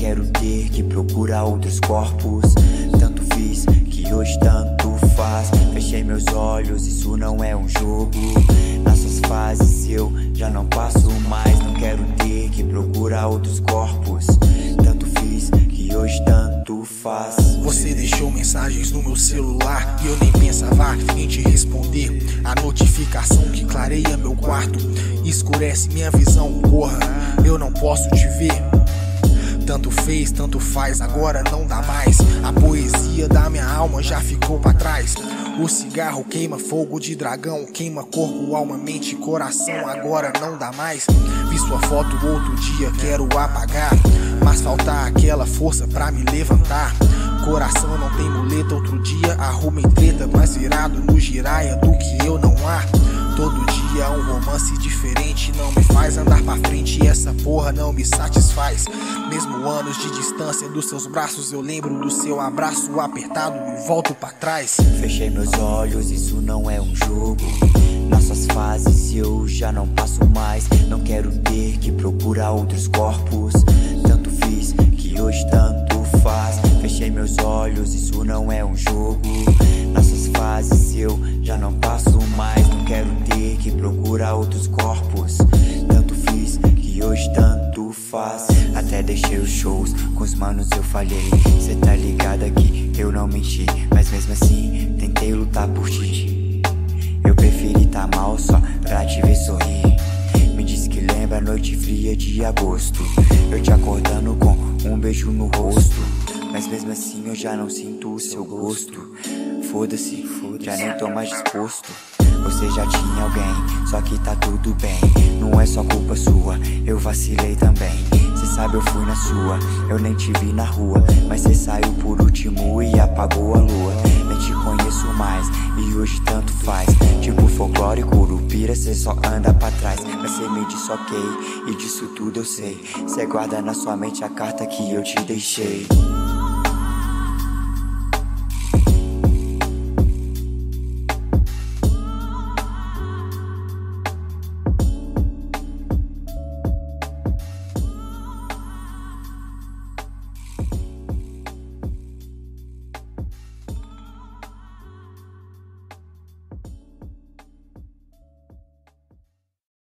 quero ter que procurar outros corpos. Tanto fiz que hoje tanto faz. Fechei meus olhos, isso não é um jogo. Nessas fases eu já não passo mais. Não quero ter que procurar outros corpos. Tanto fiz que hoje tanto faz. Você deixou mensagens no meu celular e eu nem pensava em te responder. A notificação que clareia meu quarto escurece minha visão, porra, eu não posso te ver. Tanto fez, tanto faz, agora não dá mais. A poesia da minha alma já ficou pra trás. O cigarro queima fogo de dragão, queima corpo, alma, mente e coração, agora não dá mais. Vi sua foto outro dia, quero apagar, mas falta aquela força pra me levantar. Coração não tem muleta, outro dia arrumei treta, mas virado no giraia do que eu não há. Todo dia um romance diferente não me faz andar pra frente e essa porra não me satisfaz. Mesmo anos de distância dos seus braços, eu lembro do seu abraço apertado e volto pra trás. Fechei meus olhos, isso não é um jogo. Nossas fases eu já não passo mais. Não quero ter que procurar outros corpos. Tanto fiz que hoje tanto faz. Fechei meus olhos, isso não é um jogo. Nossas fases eu já não passo mais. Não quero ter que procurar outros corpos. Tanto fiz que hoje tanto faz. Até deixei os shows, com os manos eu falhei. Cê tá ligado que eu não menti, mas mesmo assim tentei lutar por ti. Eu preferi tá mal só pra te ver sorrir. Me diz que lembra a noite fria de agosto, eu te acordando com um beijo no rosto. Mas mesmo assim eu já não sinto o seu gosto. Foda-se, já nem tô mais disposto. Você já tinha alguém, só que tá tudo bem. Não é só culpa sua, eu vacilei também. Cê sabe eu fui na sua, eu nem te vi na rua. Mas cê saiu por último e apagou a lua. Nem te conheço mais, e hoje tanto faz. Tipo folclore, curupira, cê só anda pra trás. Mas cê me disse ok, e disso tudo eu sei. Cê guarda na sua mente a carta que eu te deixei.